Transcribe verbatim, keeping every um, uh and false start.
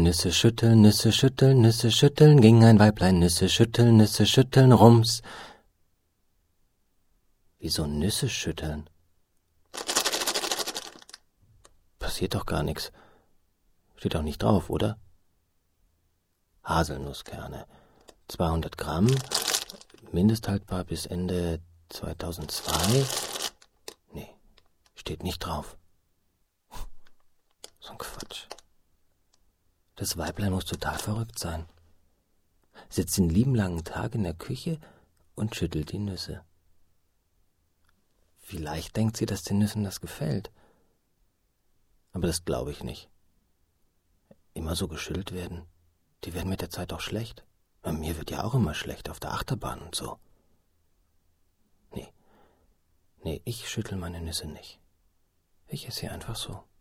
Nüsse schütteln, Nüsse schütteln, Nüsse schütteln, ging ein Weiblein, Nüsse schütteln, Nüsse schütteln, rums. Wieso Nüsse schütteln? Passiert doch gar nichts. Steht doch nicht drauf, oder? Haselnusskerne. zweihundert Gramm, mindesthaltbar bis Ende zweitausendzwei. Nee, steht nicht drauf. So ein Quatsch. Das Weiblein muss total verrückt sein. Sitzt den lieben langen Tag in der Küche und schüttelt die Nüsse. Vielleicht denkt sie, dass den Nüssen das gefällt. Aber das glaube ich nicht. Immer so geschüttelt werden, die werden mit der Zeit auch schlecht. Bei mir wird ja auch immer schlecht auf der Achterbahn und so. Nee, nee, ich schüttel meine Nüsse nicht. Ich esse sie einfach so.